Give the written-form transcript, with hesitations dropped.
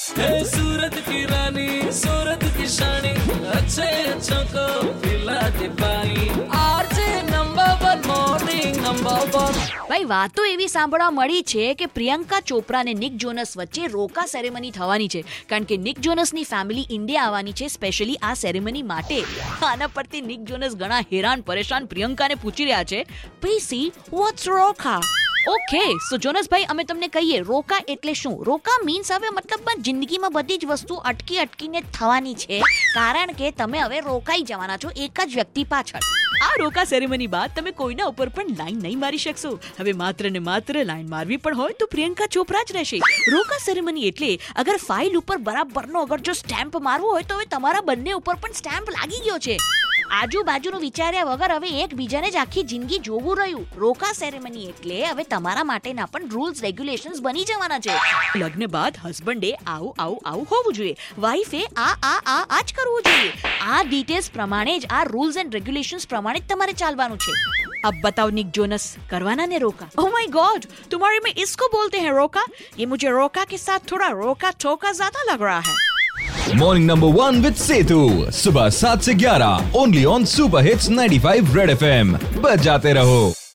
सूरत की रानी, सूरत की शानी, अच्छे अच्छों को पिला दे पानी। RJ number 1 morning number 1। ભાઈ વાત તો એવી સાંભળવા મળી છે કે પ્રિયંકા ચોપરા અને નિક જોનસ વચ્ચે રોકા સેરેમની થવાની છે, કારણ કે નિક જોનસની ફેમિલી ઇન્ડિયા આવવાની છે સ્પેશિયલી આ સેરેમની માટે. આના પરથી નિક જોનસ ઘણા હેરાન પરેશાન પ્રિયંકાને પૂછી રહ્યા છે, પીસી વોટ્સ રોકા? ઓકે, સો જોનસભાઈ અમે તમને કહીએ રોકા એટલે શું? રોકા મીન્સ હવે મતલબમાં જિંદગીમાં બધી જ વસ્તુ અટકીને થવાની છે, કારણ કે તમે હવે રોકાઈ જવાના છો એક જ વ્યક્તિ પાછળ. આ રોકા સેરેમની બાદ તમે કોઈના ઉપર પણ લાઈન નહીં મારી શકશો. હવે માત્ર ને માત્ર લાઈન મારવી પણ હોય તો પ્રિયંકા ચોપરા જ રહેશે. રોકા સેરેમની એટલે અગર ફાઇલ ઉપર બરાબરનો અગર જો સ્ટેમ્પ મારવો હોય તો હવે તમારા બંને ઉપર પણ સ્ટેમ્પ લાગી ગયો છે. આજુબાજુનું વિચાર્યા વગર હવે એકબીજાને જ આખી જિંદગી જોવું રહ્યું. રોકા સેરેમની એટલે હવે તમારા માટેના પણ રૂલ્સ રેગ્યુલેશન્સ બની જવાના છે. લગ્ન બાદ હસબન્ડે આવું હોવું જોઈએ, વાઈફે આ જ કરવું જોઈએ. આ ડિટેલ્સ પ્રમાણે જ આ રૂલ્સ એન્ડ રેગ્યુલેશન્સ પ્રમાણે જ તમારે ચાલવાનું છે. अब बताओ निक जोनस, करवाना ने रोका? ओह माय गॉड, तुम्हारे में इसको बोलते हैं रोका? ये मुझे रोका के साथ थोड़ा रोका टोका ज्यादा लग रहा है. मॉर्निंग नंबर 1 विद सेतु, सुबह 7 से 11 only on super hits 95 red FM. बजाते रहो.